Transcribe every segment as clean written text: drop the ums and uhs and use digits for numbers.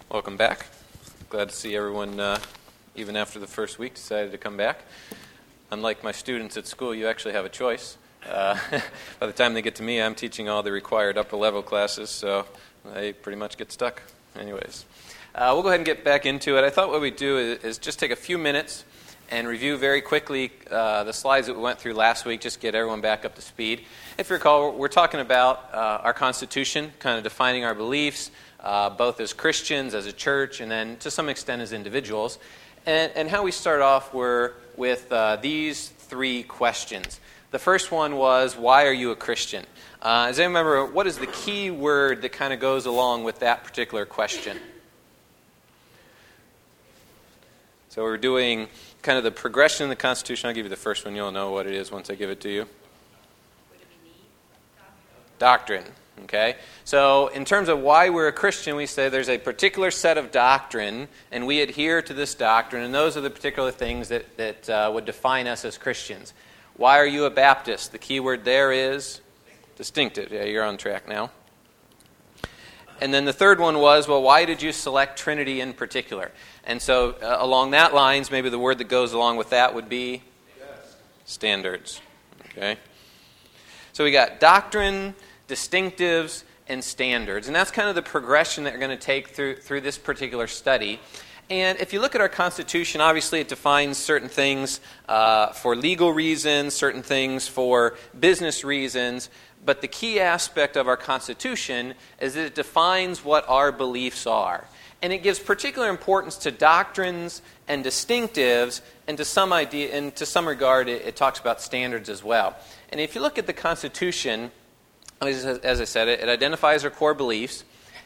Welcome back. Glad to see everyone, even after the first week, decided to come back. Unlike my students at school, you actually have a choice. By the time they get to me, I'm teaching all the required upper-level classes, so they pretty much get stuck. Anyways, we'll go ahead and get back into it. I thought what we'd do is just take a few minutes and review very quickly the slides that we went through last week, just get everyone back up to speed. If you recall, we're talking about our Constitution, kind of defining our beliefs, both as Christians, as a church, and then to some extent as individuals. And how we start off were with these three questions. The first one was, why are you a Christian? As I remember, what is the key word that kind of goes along with that particular question? So we're doing kind of the progression in the Constitution. I'll give you the first one. You'll know what it is once I give it to you. Doctrine. Okay? So in terms of why we're a Christian, we say there's a particular set of doctrine, and we adhere to this doctrine, and those are the particular things that would define us as Christians. Why are you a Baptist? The key word there is distinctive. Yeah, you're on track now. And then the third one was, well, why did you select Trinity in particular? And so along that lines, maybe the word that goes along with that would be standards. Okay? So we got doctrine, distinctives, and standards. And that's kind of the progression that we're going to take through this particular study. And if you look at our Constitution, obviously it defines certain things for legal reasons, certain things for business reasons. But the key aspect of our Constitution is that it defines what our beliefs are. And it gives particular importance to doctrines and distinctives, and to some regard, it talks about standards as well. And if you look at the Constitution, as I said, it identifies our core beliefs.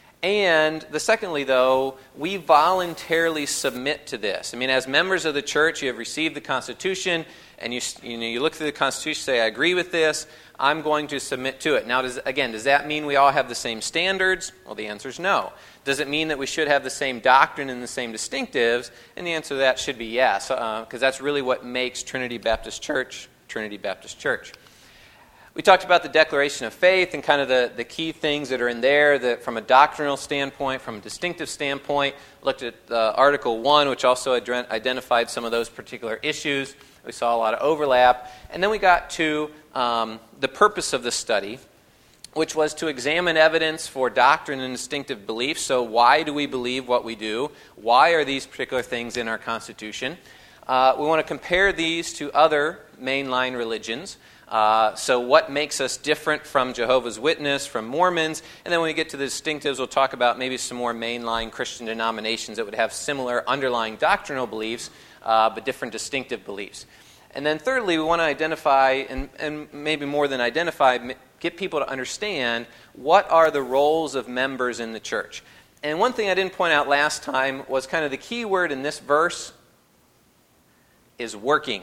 And secondly, though, we voluntarily submit to this. I mean, as members of the church, you have received the Constitution, and you look through the Constitution, say, I agree with this, I'm going to submit to it. Now, does that mean we all have the same standards? Well, the answer is no. Does it mean that we should have the same doctrine and the same distinctives? And the answer to that should be yes, because that's really what makes Trinity Baptist Church, Trinity Baptist Church. We talked about the Declaration of Faith and kind of the key things that are in there that from a doctrinal standpoint, from a distinctive standpoint. Looked at Article 1, which also identified some of those particular issues. We saw a lot of overlap. And then we got to the purpose of the study, which was to examine evidence for doctrine and distinctive beliefs. So why do we believe what we do? Why are these particular things in our Constitution? We want to compare these to other mainline religions. So what makes us different from Jehovah's Witness, from Mormons, and then when we get to the distinctives, we'll talk about maybe some more mainline Christian denominations that would have similar underlying doctrinal beliefs, but different distinctive beliefs. And then thirdly, we want to identify, and maybe more than identify, get people to understand what are the roles of members in the church. And one thing I didn't point out last time was kind of the key word in this verse is working.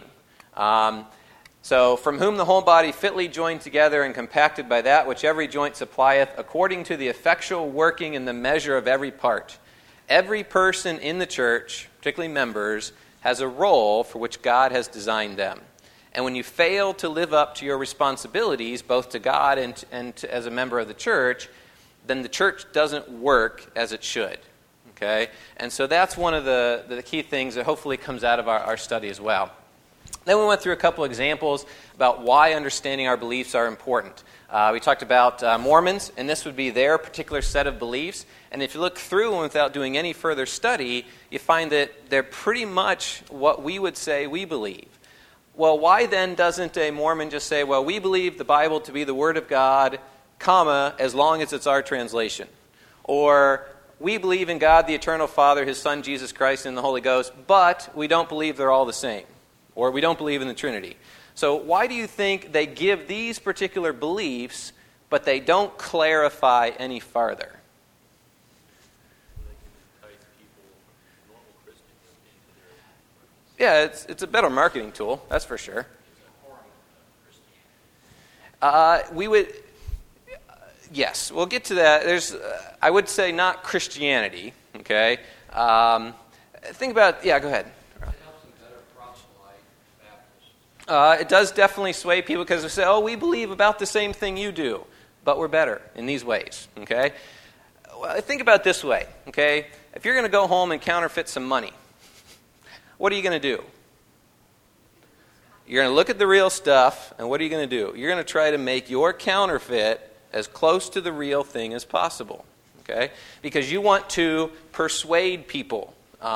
So, from whom the whole body fitly joined together and compacted by that which every joint supplieth, according to the effectual working in the measure of every part. Every person in the church, particularly members, has a role for which God has designed them. And when you fail to live up to your responsibilities, both to God and as a member of the church, then the church doesn't work as it should. Okay? And so that's one of the key things that hopefully comes out of our study as well. Then we went through a couple examples about why understanding our beliefs are important. We talked about Mormons, and this would be their particular set of beliefs. And if you look through them without doing any further study, you find that they're pretty much what we would say we believe. Well, why then doesn't a Mormon just say, well, we believe the Bible to be the Word of God, comma, as long as it's our translation? Or, we believe in God, the Eternal Father, His Son, Jesus Christ, and the Holy Ghost, but we don't believe they're all the same. Or we don't believe in the Trinity. So why do you think they give these particular beliefs, but they don't clarify any farther? Yeah, it's a better marketing tool, that's for sure. We would, yes, we'll get to that. There's, I would say not Christianity, okay? Think about, yeah, go ahead. It does definitely sway people because they say, oh, we believe about the same thing you do, but we're better in these ways, okay? think about it this way, okay? If you're going to go home and counterfeit some money, what are you going to do? You're going to look at the real stuff, and what are you going to do? You're going to try to make your counterfeit as close to the real thing as possible, okay? Because you want to persuade people.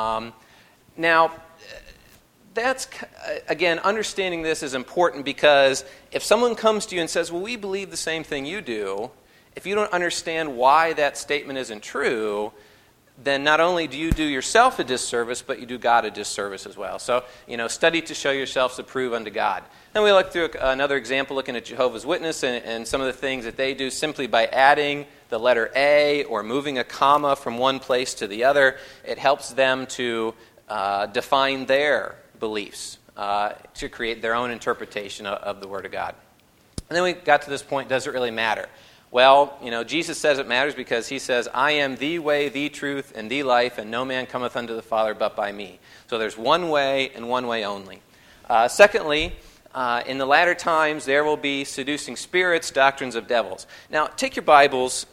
Now, that's, again, understanding this is important because if someone comes to you and says, well, we believe the same thing you do, if you don't understand why that statement isn't true, then not only do you do yourself a disservice, but you do God a disservice as well. So, study to show yourselves approved unto God. Then we look through another example, looking at Jehovah's Witness and some of the things that they do simply by adding the letter A or moving a comma from one place to the other. It helps them to define their beliefs, to create their own interpretation of the Word of God. And then we got to this point, does it really matter? Well, Jesus says it matters because he says, I am the way, the truth, and the life, and no man cometh unto the Father but by me. So there's one way and one way only. Secondly, in the latter times there will be seducing spirits, doctrines of devils. Now, take your Bibles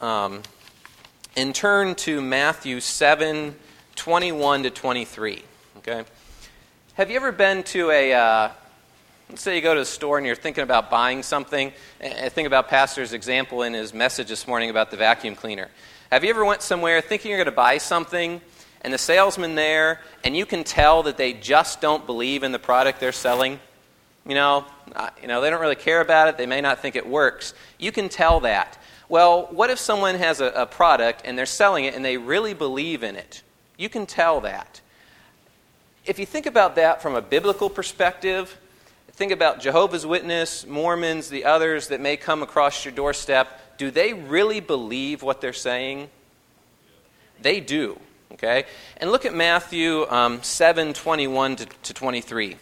and turn to Matthew 7, 21 to 23. Okay? Have you ever been to let's say you go to the store and you're thinking about buying something. I think about Pastor's example in his message this morning about the vacuum cleaner. Have you ever went somewhere thinking you're going to buy something, and the salesman there, and you can tell that they just don't believe in the product they're selling? They don't really care about it. They may not think it works. You can tell that. Well, what if someone has a product and they're selling it and they really believe in it? You can tell that. If you think about that from a biblical perspective, think about Jehovah's Witness, Mormons, the others that may come across your doorstep. Do they really believe what they're saying? They do. Okay? And look at Matthew 7, 21 to 23.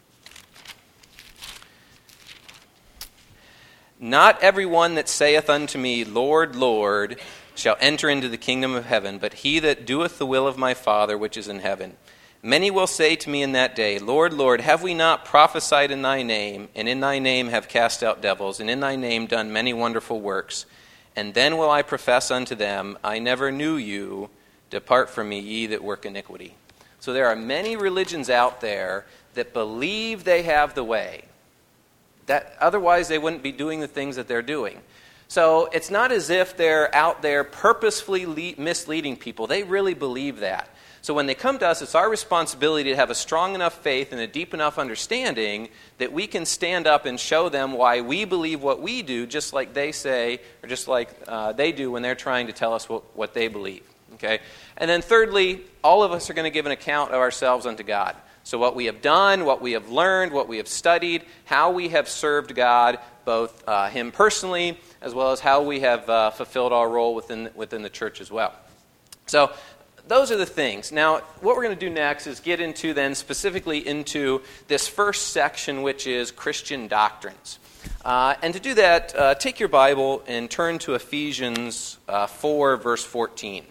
Not everyone that saith unto me, Lord, Lord, shall enter into the kingdom of heaven, but he that doeth the will of my Father which is in heaven. Many will say to me in that day, Lord, Lord, have we not prophesied in thy name, and in thy name have cast out devils, and in thy name done many wonderful works? And then will I profess unto them, I never knew you. Depart from me, ye that work iniquity. So there are many religions out there that believe they have the way. That otherwise they wouldn't be doing the things that they're doing. So it's not as if they're out there purposefully misleading people. They really believe that. So when they come to us, it's our responsibility to have a strong enough faith and a deep enough understanding that we can stand up and show them why we believe what we do, just like they say, or just like they do when they're trying to tell us what they believe. Okay? And then thirdly, all of us are going to give an account of ourselves unto God. So what we have done, what we have learned, what we have studied, how we have served God, both Him personally, as well as how we have fulfilled our role within the church as well. So those are the things. Now, what we're going to do next is get into then specifically into this first section, which is Christian doctrines. And to do that, take your Bible and turn to Ephesians 4, verse 14.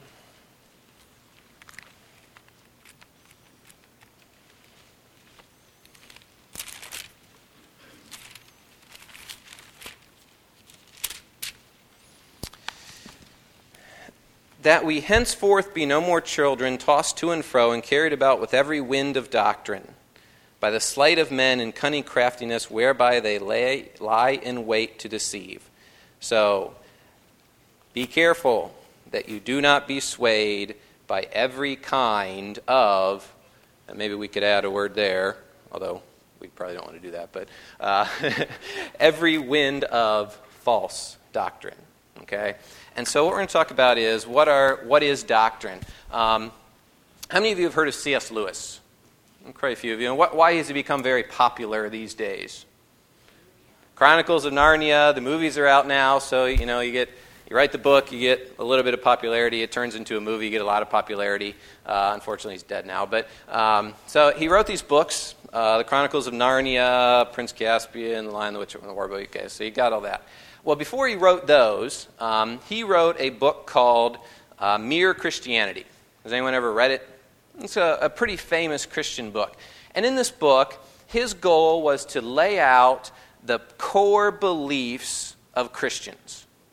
That we henceforth be no more children, tossed to and fro, and carried about with every wind of doctrine, by the sleight of men and cunning craftiness, whereby they lie in wait to deceive. So, be careful that you do not be swayed by every kind of, and maybe we could add a word there, although we probably don't want to do that, but every wind of false doctrine. Okay? And so what we're going to talk about is what is doctrine. How many of you have heard of C.S. Lewis? Quite a few of you. And why has he become very popular these days? Chronicles of Narnia, the movies are out now, so you write the book, you get a little bit of popularity, it turns into a movie, you get a lot of popularity. Unfortunately, he's dead now. But so he wrote these books, the Chronicles of Narnia, Prince Caspian, The Lion, the Witch, and the Wardrobe. Okay, so you got all that. Well, before he wrote those, he wrote a book called Mere Christianity. Has anyone ever read it? It's a pretty famous Christian book. And in this book, his goal was to lay out the core beliefs of Christians.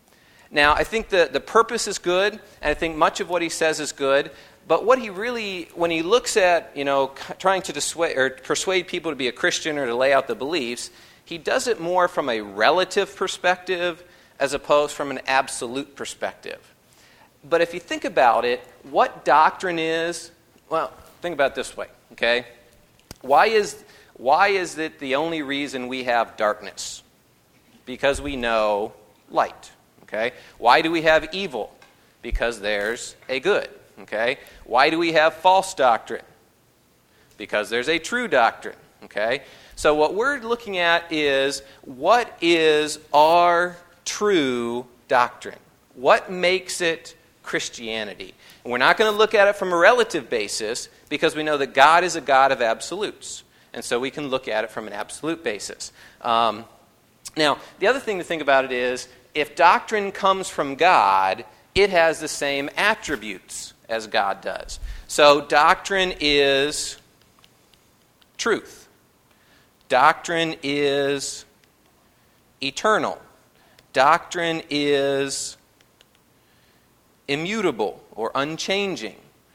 Now, I think the purpose is good, and I think much of what he says is good, but what he really, when he looks at, trying to persuade people to be a Christian or to lay out the beliefs, he does it more from a relative perspective as opposed from an absolute perspective. But if you think about it, what doctrine is, well, think about it this way, okay? Why is it the only reason we have darkness? Because we know light, okay? Why do we have evil? Because there's a good, okay? Why do we have false doctrine? Because there's a true doctrine, okay? So what we're looking at is, what is our true doctrine? What makes it Christianity? And we're not going to look at it from a relative basis because we know that God is a God of absolutes. And so we can look at it from an absolute basis. Now, the other thing to think about it is, if doctrine comes from God, it has the same attributes as God does. So doctrine is truth. Doctrine is eternal. Doctrine is immutable or unchanging.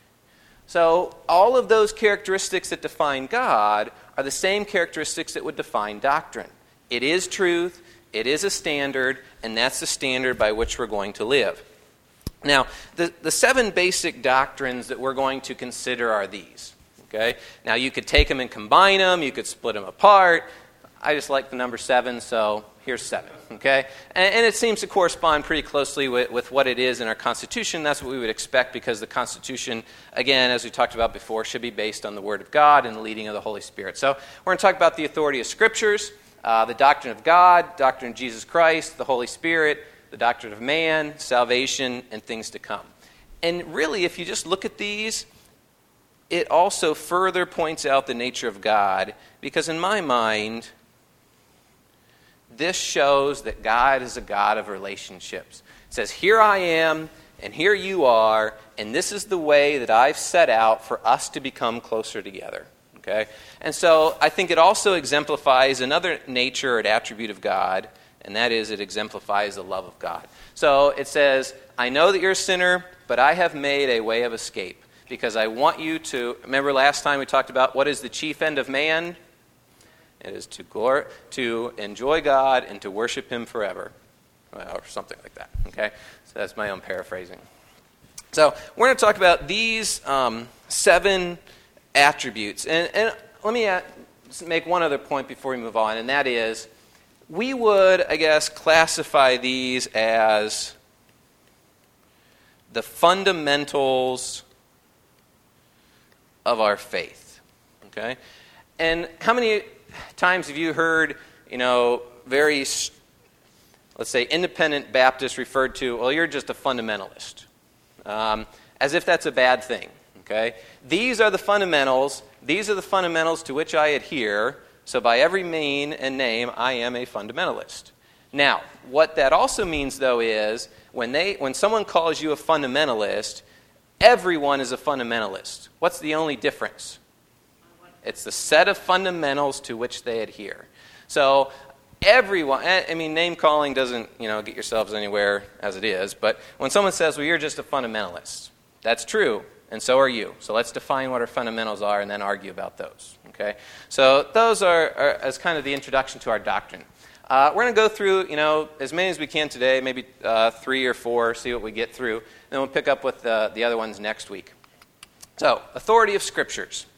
So all of those characteristics that define God are the same characteristics that would define doctrine. It is truth, it is a standard, and that's the standard by which we're going to live. Now, the 7 basic doctrines that we're going to consider are these. Okay? Now, you could take them and combine them, you could split them apart. I just like the number 7, so here's 7. Okay? And it seems to correspond pretty closely with what it is in our Constitution. That's what we would expect, because the Constitution, again, as we talked about before, should be based on the Word of God and the leading of the Holy Spirit. So we're going to talk about the authority of Scriptures, the doctrine of God, doctrine of Jesus Christ, the Holy Spirit, the doctrine of man, salvation, and things to come. And really, if you just look at these, it also further points out the nature of God, because in my mind, this shows that God is a God of relationships. It says, here I am, and here you are, and this is the way that I've set out for us to become closer together. Okay? And so I think it also exemplifies another nature or attribute of God, and that is, it exemplifies the love of God. So it says, I know that you're a sinner, but I have made a way of escape, because I want you to, remember last time we talked about what is the chief end of man? It is to enjoy God and to worship Him forever, or something like that. Okay, so that's my own paraphrasing. So we're going to talk about these 7 attributes, and let me make one other point before we move on, and that is, we would, I guess, classify these as the fundamentals of our faith. Okay, and how many times have you heard, very, let's say, independent Baptists referred to, well, you're just a fundamentalist, as if that's a bad thing, okay? These are the fundamentals. These are the fundamentals to which I adhere, so by every mean and name, I am a fundamentalist. Now, what that also means, though, is when someone calls you a fundamentalist, everyone is a fundamentalist. What's the only difference? It's the set of fundamentals to which they adhere. So everyone, name calling doesn't, get yourselves anywhere as it is, but when someone says, well, you're just a fundamentalist, that's true, and so are you. So let's define what our fundamentals are and then argue about those. Okay? So those are as kind of the introduction to our doctrine. We're going to go through, as many as we can today, maybe 3 or 4, see what we get through. Then we'll pick up with the other ones next week. So, authority of Scriptures.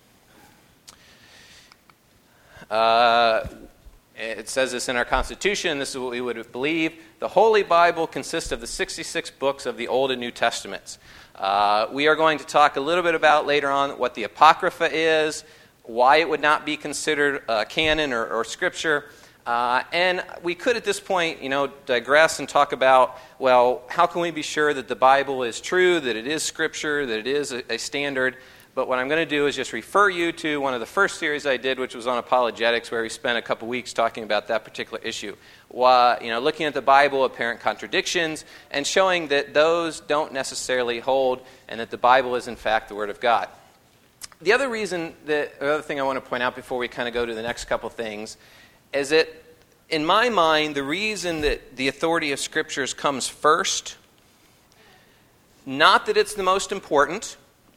It says this in our Constitution, this is what we would believe. The Holy Bible consists of the 66 books of the Old and New Testaments. We are going to talk a little bit about later on what the Apocrypha is, why it would not be considered canon or Scripture. And we could at this point, digress and talk about, well, how can we be sure that the Bible is true, that it is Scripture, that it is a standard? But what I'm going to do is just refer you to one of the first series I did, which was on apologetics, where we spent a couple weeks talking about that particular issue. Looking at the Bible, apparent contradictions, and showing that those don't necessarily hold, and that the Bible is in fact the Word of God. The other thing I want to point out before we kind of go to the next couple things is that in my mind, the reason that the authority of Scriptures comes first, not that it's the most important.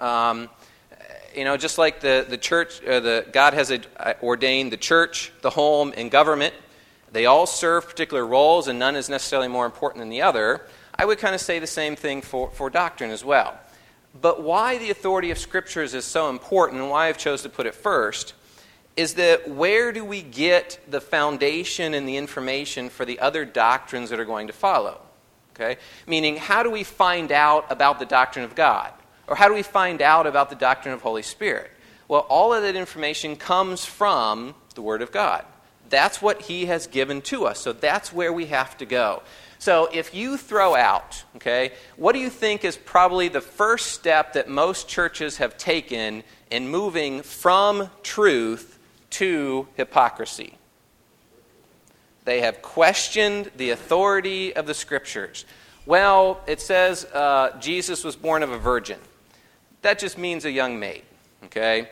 Just like the church, God has ordained the church, the home, and government. They all serve particular roles, and none is necessarily more important than the other. I would kind of say the same thing for doctrine as well. But why the authority of Scriptures is so important, and why I've chosen to put it first, is that where do we get the foundation and the information for the other doctrines that are going to follow? Okay? Meaning, how do we find out about the doctrine of God? Or how do we find out about the doctrine of Holy Spirit? Well, all of that information comes from the Word of God. That's what He has given to us. So that's where we have to go. So if you throw out, okay, what do you think is probably the first step that most churches have taken in moving from truth to hypocrisy? They have questioned the authority of the Scriptures. Well, it says Jesus was born of a virgin. That just means a young maid, okay?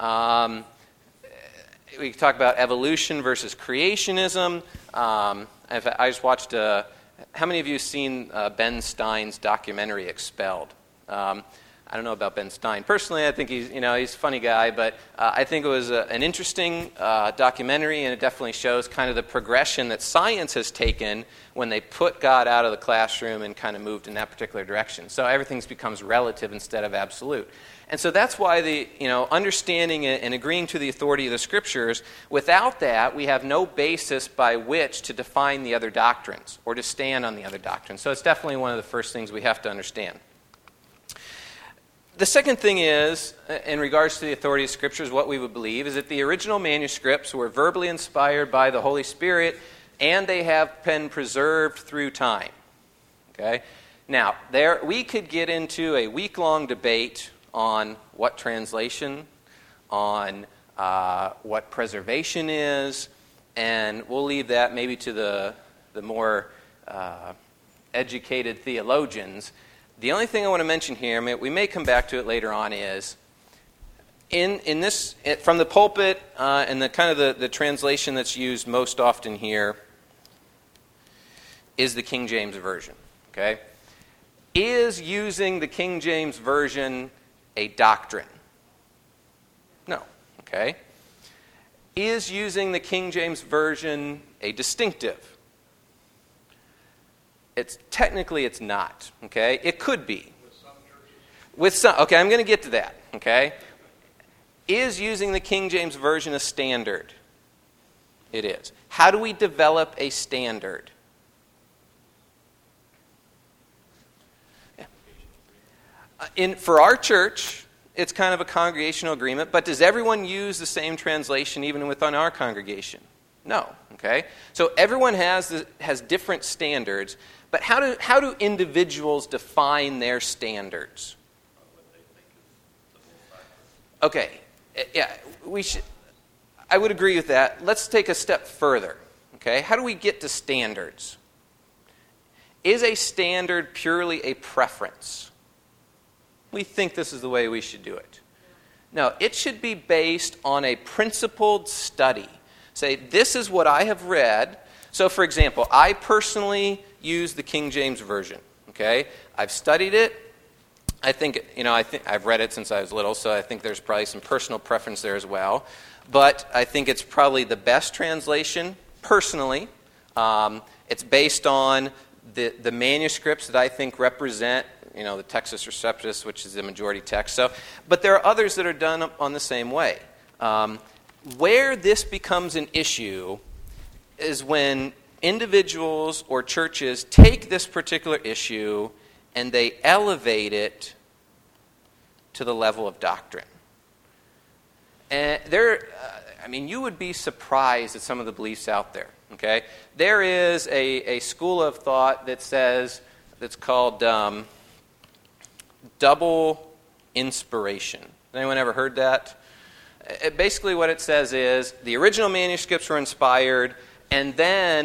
We can talk about evolution versus creationism. I just watched, how many of you have seen Ben Stein's documentary, Expelled? I don't know about Ben Stein. Personally, I think he's a funny guy, but I think it was an interesting documentary, and it definitely shows kind of the progression that science has taken when they put God out of the classroom and kind of moved in that particular direction. So everything becomes relative instead of absolute. And so that's why the understanding and agreeing to the authority of the Scriptures, without that, we have no basis by which to define the other doctrines or to stand on the other doctrines. So it's definitely one of the first things we have to understand. The second thing is, in regards to the authority of Scriptures, what we would believe is that the original manuscripts were verbally inspired by the Holy Spirit, and they have been preserved through time. Okay? Now, we could get into a week-long debate on what translation, on what preservation is, and we'll leave that maybe to the more educated theologians. The only thing I want to mention here, we may come back to it later on, is in this, from the pulpit and the kind of the translation that's used most often here is the King James Version. Okay? Is using the King James Version a doctrine? No. Okay? Is using the King James Version a distinctive? Technically it's not, okay? It could be. With some, okay, I'm going to get to that, okay? Is using the King James Version a standard? It is. How do we develop a standard? For our church, it's kind of a congregational agreement, but does everyone use the same translation even within our congregation? No, okay? So everyone has different standards, but how do individuals define their standards? Okay, yeah, I would agree with that. Let's take a step further, okay? How do we get to standards? Is a standard purely a preference? We think this is the way we should do it. No, it should be based on a principled study. Say, this is what I have read. So, for example, I personally use the King James Version. Okay, I've studied it. I think I've read it since I was little, so I think there's probably some personal preference there as well. But I think it's probably the best translation personally. It's based on the manuscripts that I think represent, the Textus Receptus, which is the majority text. So, but there are others that are done on the same way. Where this becomes an issue is when individuals or churches take this particular issue and they elevate it to the level of doctrine. And you would be surprised at some of the beliefs out there. Okay, there is a school of thought that says that's called double inspiration. Anyone ever heard that? Basically what it says is the original manuscripts were inspired, and then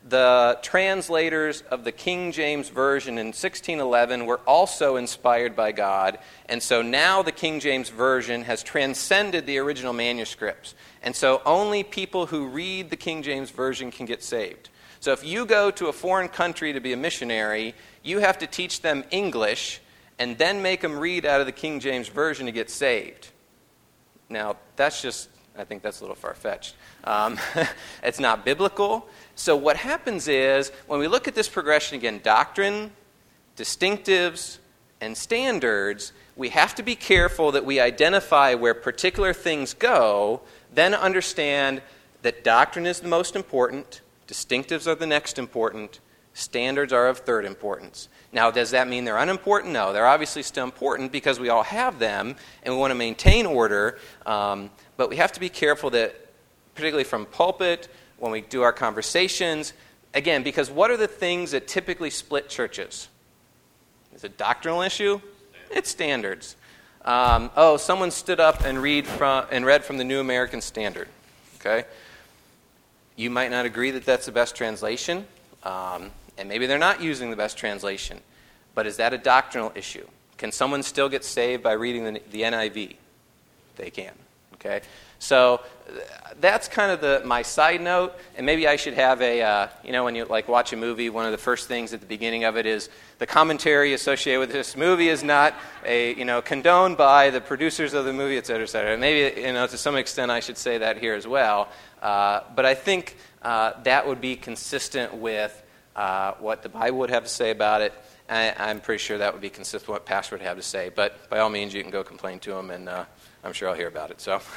the translators of the King James Version in 1611 were also inspired by God, and so now the King James Version has transcended the original manuscripts. And so only people who read the King James Version can get saved. So if you go to a foreign country to be a missionary, you have to teach them English and then make them read out of the King James Version to get saved. Now, I think that's a little far-fetched. It's not biblical. So what happens is, when we look at this progression again, doctrine, distinctives, and standards, we have to be careful that we identify where particular things go, then understand that doctrine is the most important, distinctives are the next important, standards are of third importance. Now, does that mean they're unimportant? No, they're obviously still important because we all have them, and we want to maintain order, but we have to be careful that, particularly from pulpit, when we do our conversations, again, because what are the things that typically split churches? Is it a doctrinal issue? It's standards. Someone stood up and read from the New American Standard. Okay, you might not agree that that's the best translation, and maybe they're not using the best translation. But is that a doctrinal issue? Can someone still get saved by reading the NIV? They can. Okay, so that's kind of my side note, and maybe I should have when you watch a movie, one of the first things at the beginning of it is the commentary associated with this movie is not condoned by the producers of the movie, et cetera, et cetera. Maybe to some extent I should say that here as well, but I think that would be consistent with what the Bible would have to say about it. I'm pretty sure that would be consistent with what Pastor would have to say, but by all means you can go complain to him, and I'm sure I'll hear about it. So,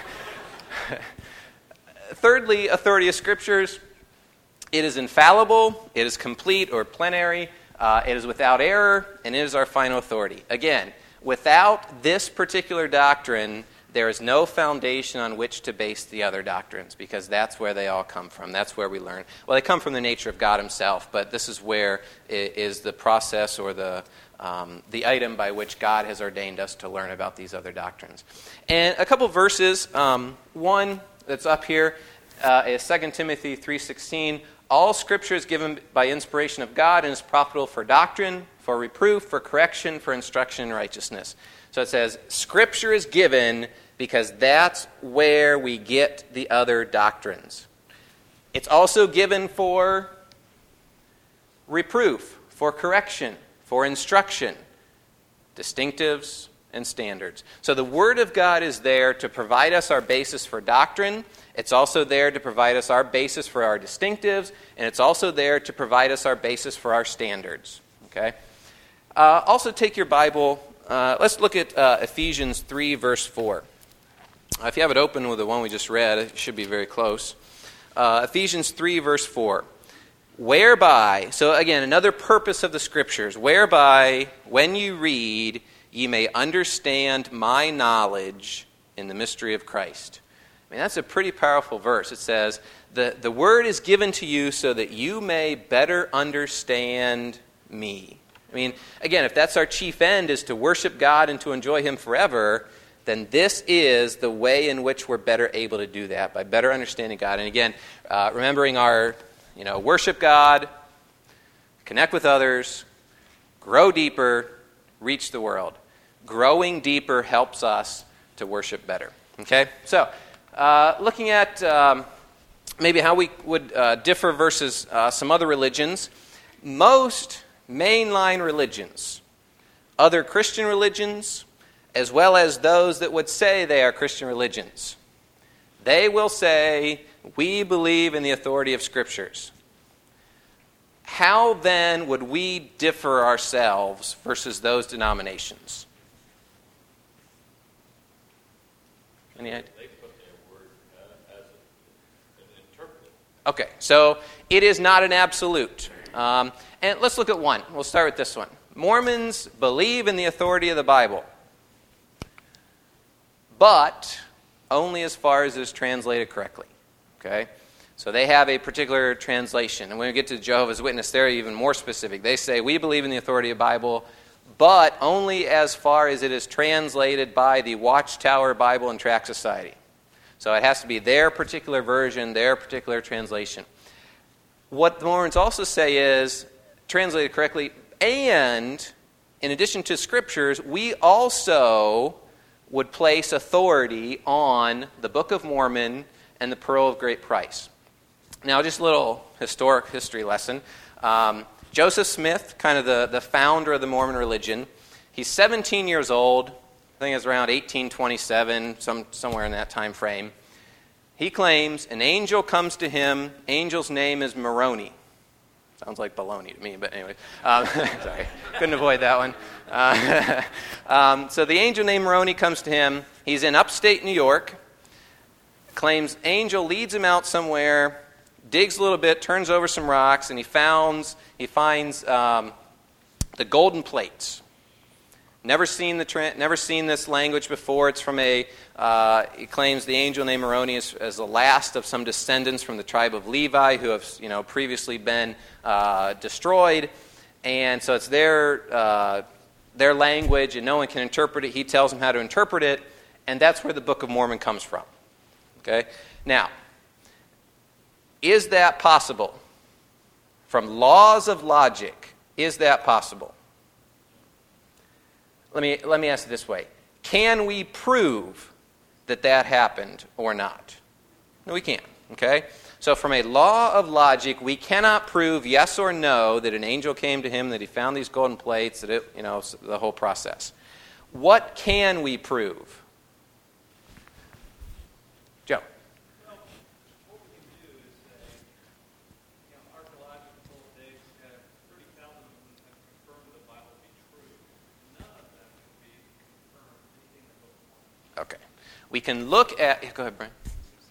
thirdly, authority of Scriptures. It is infallible, it is complete or plenary, it is without error, and it is our final authority. Again, without this particular doctrine, there is no foundation on which to base the other doctrines, because that's where they all come from. That's where we learn. Well, they come from the nature of God himself, but this is where it is the process or the item by which God has ordained us to learn about these other doctrines. And a couple verses. One that's up here is 2 Timothy 3:16. All Scripture is given by inspiration of God and is profitable for doctrine, for reproof, for correction, for instruction in righteousness. So it says, Scripture is given because that's where we get the other doctrines. It's also given for reproof, for correction, for instruction, distinctives, and standards. So the Word of God is there to provide us our basis for doctrine. It's also there to provide us our basis for our distinctives, and it's also there to provide us our basis for our standards. Okay. Also take your Bible. Let's look at Ephesians 3, verse 4. If you have it open with the one we just read, it should be very close. Ephesians 3, verse 4. Whereby, so again, another purpose of the Scriptures, whereby, when you read, ye may understand my knowledge in the mystery of Christ. I mean, that's a pretty powerful verse. It says, the Word is given to you so that you may better understand me. I mean, again, if that's our chief end, is to worship God and to enjoy him forever, then this is the way in which we're better able to do that, by better understanding God. And again, remembering our, worship God, connect with others, grow deeper, reach the world. Growing deeper helps us to worship better. Okay? So, looking at maybe how we would differ versus some other religions, most mainline religions, other Christian religions, as well as those that would say they are Christian religions, they will say, we believe in the authority of Scriptures. How then would we differ ourselves versus those denominations? Any idea? They put their word as an interpreter. Okay, so it is not an absolute. And let's look at one. We'll start with this one. Mormons believe in the authority of the Bible, but only as far as it is translated correctly. Okay? So they have a particular translation. And when we get to Jehovah's Witness, they're even more specific. They say, we believe in the authority of the Bible, but only as far as it is translated by the Watchtower Bible and Tract Society. So it has to be their particular version, their particular translation. What the Mormons also say is, translated correctly, and in addition to scriptures, we also would place authority on the Book of Mormon and the Pearl of Great Price. Now, just a little historic history lesson. Joseph Smith, kind of the founder of the Mormon religion, he's 17 years old. I think it's around 1827, somewhere in that time frame. He claims an angel comes to him. Angel's name is Moroni. Sounds like baloney to me, but anyway. Sorry, couldn't avoid that one. So the angel named Moroni comes to him. He's in upstate New York. Claims angel leads him out somewhere, digs a little bit, turns over some rocks, and he finds the golden plates. Never seen this language before. It's from he claims the angel named Moroni is the last of some descendants from the tribe of Levi who have previously been destroyed, and so it's their language, and no one can interpret it. He tells them how to interpret it, and that's where the Book of Mormon comes from. Okay, now, is that possible? From laws of logic, is that possible? Let me ask it this way. Can we prove that happened or not? No, we can't. Okay? So from a law of logic, we cannot prove yes or no that an angel came to him, that he found these golden plates, that the whole process. What can we prove? Joe. Well, what we can do is say, archaeological dates have 30,000 of them have confirmed the Bible to be true. None of them can be confirmed anything in the Book of Mormon. Okay. We can look at... Go ahead, Brian.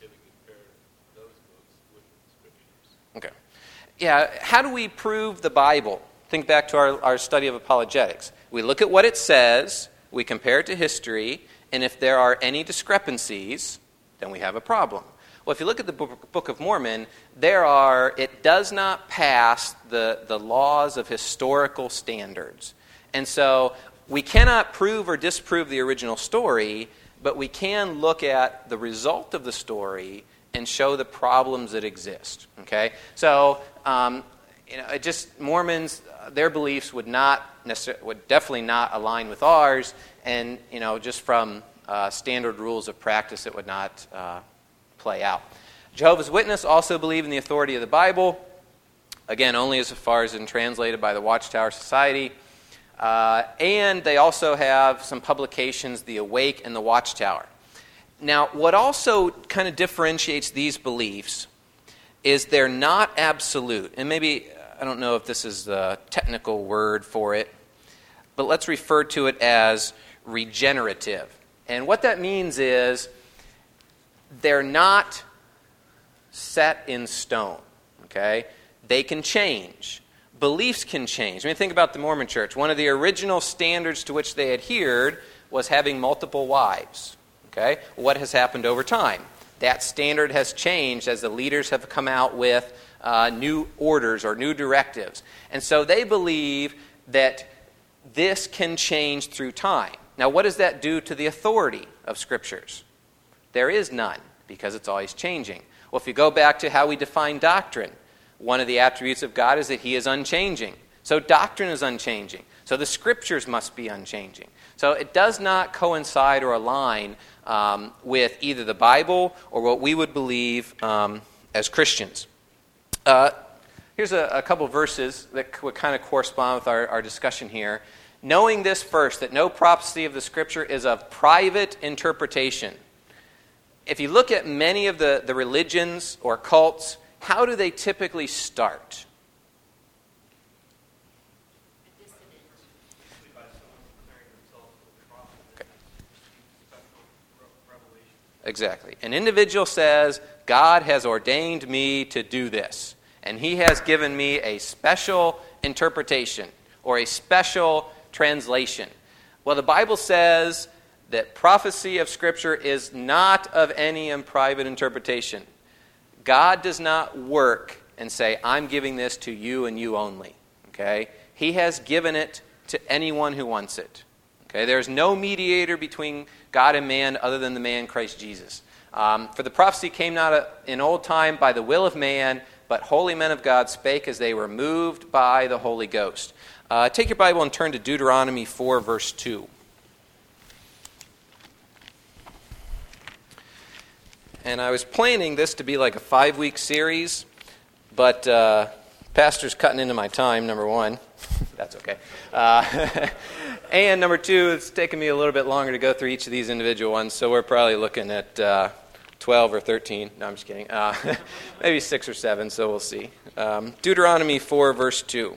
Okay. Yeah, how do we prove the Bible? Think back to our study of apologetics. We look at what it says, we compare it to history, and if there are any discrepancies, then we have a problem. Well, if you look at the Book of Mormon, it does not pass the laws of historical standards. And so we cannot prove or disprove the original story, but we can look at the result of the story and show the problems that exist. Okay, so Mormons, their beliefs would definitely not align with ours, and just from standard rules of practice, it would not play out. Jehovah's Witnesses also believe in the authority of the Bible. Again, only as far as it's translated by the Watchtower Society. And they also have some publications, The Awake and The Watchtower. Now, what also kind of differentiates these beliefs is they're not absolute. And maybe, I don't know if this is the technical word for it, but let's refer to it as regenerative. And what that means is they're not set in stone, okay? They can change. Beliefs can change. I mean, think about the Mormon Church. One of the original standards to which they adhered was having multiple wives. Okay? What has happened over time? That standard has changed as the leaders have come out with new orders or new directives. And so they believe that this can change through time. Now, what does that do to the authority of Scriptures? There is none, because it's always changing. Well, if you go back to how we define doctrine, one of the attributes of God is that He is unchanging. So doctrine is unchanging. So the Scriptures must be unchanging. So it does not coincide or align with either the Bible or what we would believe as Christians. Here's a couple verses that would kind of correspond with our discussion here. Knowing this first, that no prophecy of the Scripture is of private interpretation. If you look at many of the religions or cults, how do they typically start? Exactly. An individual says, God has ordained me to do this, and He has given me a special interpretation or a special translation. Well, the Bible says that prophecy of Scripture is not of any private interpretation. God does not work and say, I'm giving this to you and you only. Okay? He has given it to anyone who wants it. Okay? There's no mediator between God and man other than the man Christ Jesus. For the prophecy came not in old time by the will of man, but holy men of God spake as they were moved by the Holy Ghost. Take your Bible and turn to Deuteronomy 4, verse 2. And I was planning this to be like a 5-week series, but Pastor's cutting into my time, number one. That's okay. And number two, it's taken me a little bit longer to go through each of these individual ones, so we're probably looking at 12 or 13. No, I'm just kidding. Maybe 6 or 7, so we'll see. Deuteronomy 4, verse 2.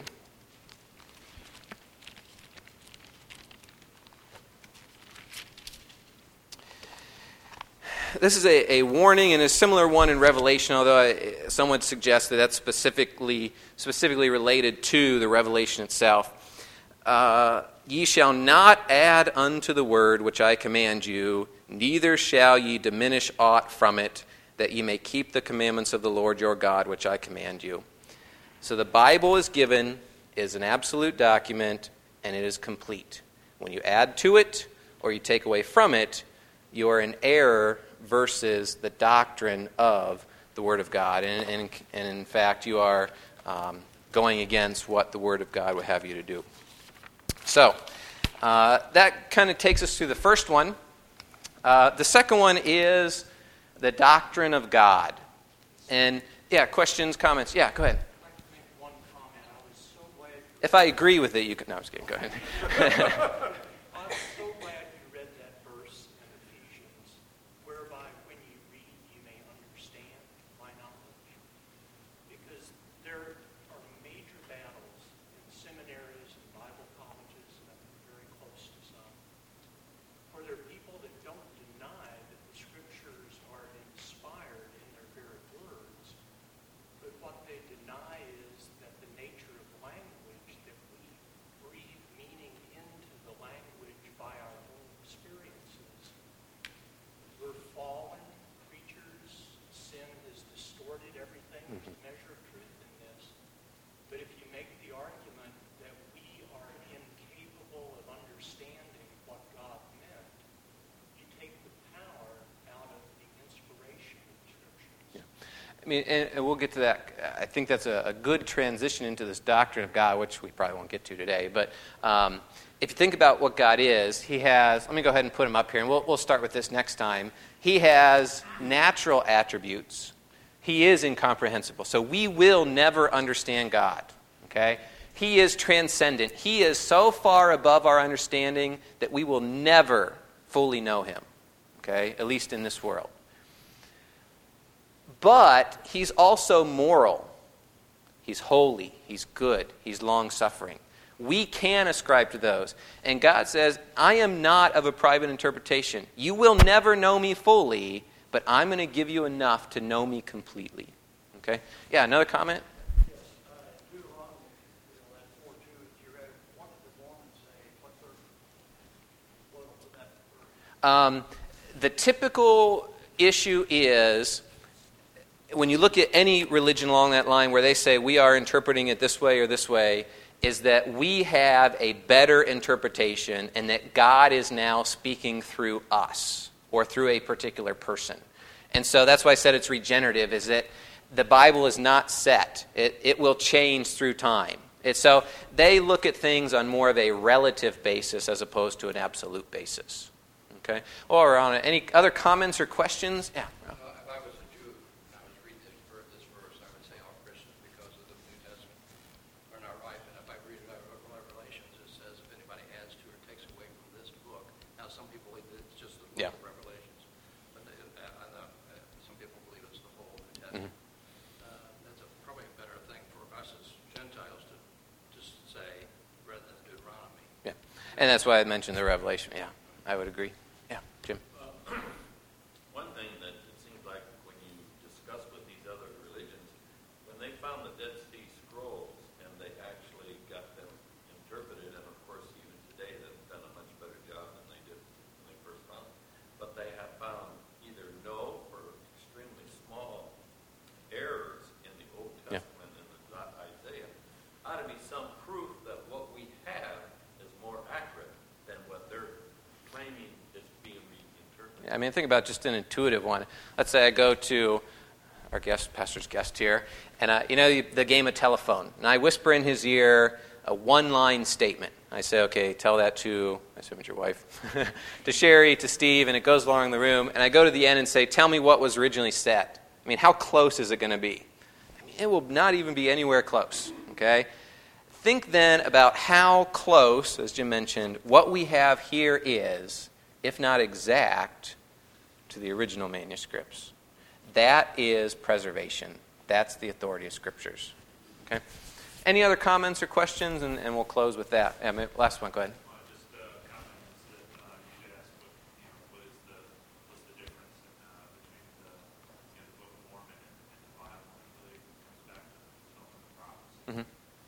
This is a warning and a similar one in Revelation, although some would suggest that that's specifically related to the Revelation itself. Ye shall not add unto the word which I command you, neither shall ye diminish aught from it, that ye may keep the commandments of the Lord your God which I command you. So the Bible is given, is an absolute document, and it is complete. When you add to it or you take away from it, you are in error versus the doctrine of the Word of God. And in fact, you are going against what the Word of God would have you to do. So, that kind of takes us to the first one. The second one is the doctrine of God. And, yeah, questions, comments? Yeah, go ahead. I'd like to make one comment. I was so glad If I agree with it, you can... No, I'm just kidding. Go ahead. I was so glad you read that verse in Ephesians, whereby when you read, you may understand my knowledge. Because there are major battles in seminaries and Bible colleges, and I've been very close to some, where there are people that don't deny that the Scriptures are inspired in their very words, but what they deny is that the nature of language, that we breathe meaning into the language by our own experiences. We're fallen creatures. Sin has distorted everything. There's a measure of truth in this. But if you make the argument that we are incapable of understanding what God meant, you take the power out of the inspiration of the Scriptures. I mean, and we'll get to that. I think that's a good transition into this doctrine of God, which we probably won't get to today. But if you think about what God is, He has... Let me go ahead and put Him up here, and we'll start with this next time. He has natural attributes. He is incomprehensible. So we will never understand God. Okay? He is transcendent. He is so far above our understanding that we will never fully know Him. Okay? At least in this world. But He's also moral. He's holy. He's good. He's long-suffering. We can ascribe to those. And God says, I am not of a private interpretation. You will never know me fully, but I'm going to give you enough to know me completely. Okay? Yeah, another comment? Yes, Deuteronomy, that 4:2, you read, what did the Mormons say? What was that? The typical issue is, when you look at any religion along that line where they say we are interpreting it this way or this way, is that we have a better interpretation and that God is now speaking through us or through a particular person. And so that's why I said it's regenerative, is that the Bible is not set. It will change through time. So they look at things on more of a relative basis as opposed to an absolute basis. Okay? Or on any other comments or questions? Yeah. If I was a Jew and I was reading this verse, I would say all Christians, because of the New Testament, are not right. And if I read Revelations, it says if anybody adds to or takes away from this book. Now, some people believe that it's just the book of Revelations, but some people believe it's the whole New Testament. That's probably a better thing for us as Gentiles to just say rather than Deuteronomy. Yeah, and that's why I mentioned the Revelation. Yeah, I would agree. Yeah, Jim. One thing that it seems like when you discuss with these other religions, when they found the Dead Sea Scrolls and they actually got them interpreted, and of course even today they've done a much better job than they did when they first found them, but they have found either no or extremely small errors in the Old Testament and the Isaiah, ought to be some proof that what we have is more accurate than what they're claiming is being reinterpreted. I mean, think about just an intuitive one. Let's say I go to our pastor's guest here, and the game of telephone. And I whisper in his ear a one-line statement. I say, okay, tell that to, I assume it's your wife, to Sherry, to Steve, and it goes along the room. And I go to the end and say, tell me what was originally said. I mean, how close is it going to be? I mean, it will not even be anywhere close, okay? Think then about how close, as Jim mentioned, what we have here is, if not exact, to the original manuscripts. That is preservation. That's the authority of Scriptures. Okay? Any other comments or questions? And we'll close with that. Last one, go ahead. Just a comment that you asked, what's the difference between the Book of Mormon and the Bible? It really comes back to some of the prophets. Mm-hmm.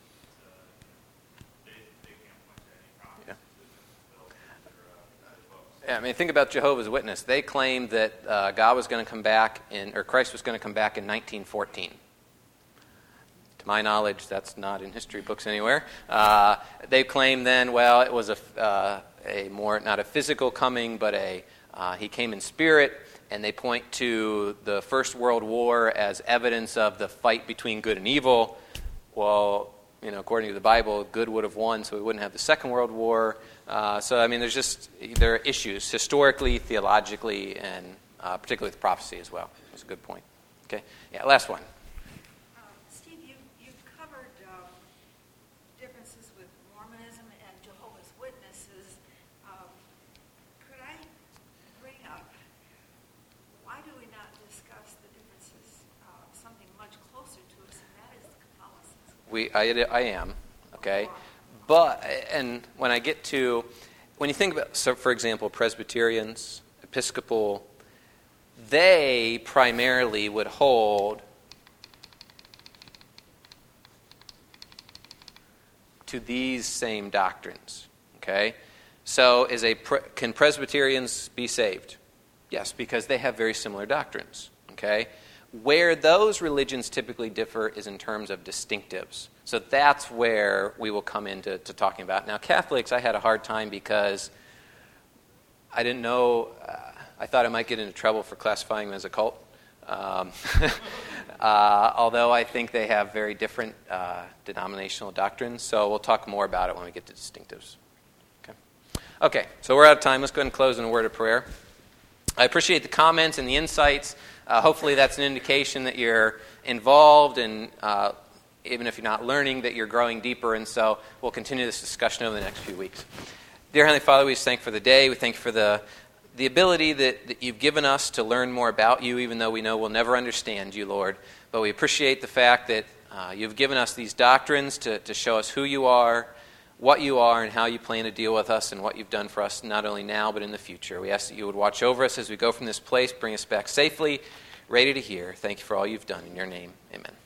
They can't point to any prophecies that are books. Yeah, I mean, think about Jehovah's Witness. They claimed that God was going to come back or Christ was going to come back in 1914. To my knowledge, that's not in history books anywhere. They claim then, well, it was a more, not a physical coming, but he came in spirit, and they point to the First World War as evidence of the fight between good and evil. Well, according to the Bible, good would have won, so we wouldn't have the Second World War. So, I mean, there are issues historically, theologically, and particularly with prophecy as well. That's a good point. Okay, yeah, last one. Steve, you've covered differences with Mormonism and Jehovah's Witnesses. Could I bring up, why do we not discuss the differences of something much closer to us, and that is Catholicism? I am, okay? But, and when you think about, so for example, Presbyterians, Episcopal, they primarily would hold to these same doctrines, okay? So can Presbyterians be saved? Yes, because they have very similar doctrines, okay? Where those religions typically differ is in terms of distinctives. So that's where we will come into talking about. Now, Catholics, I had a hard time because I didn't know, I thought I might get into trouble for classifying them as a cult. Although I think they have very different denominational doctrines. So we'll talk more about it when we get to distinctives. Okay, so we're out of time. Let's go ahead and close in a word of prayer. I appreciate the comments and the insights. Hopefully that's an indication that you're involved and even if you're not learning, that you're growing deeper. And so we'll continue this discussion over the next few weeks. Dear Heavenly Father, we just thank you for the day. We thank you for the ability that you've given us to learn more about you, even though we know we'll never understand you, Lord. But we appreciate the fact that you've given us these doctrines to show us who you are, what you are, and how you plan to deal with us and what you've done for us not only now but in the future. We ask that you would watch over us as we go from this place, bring us back safely, ready to hear. Thank you for all you've done. In your name, amen.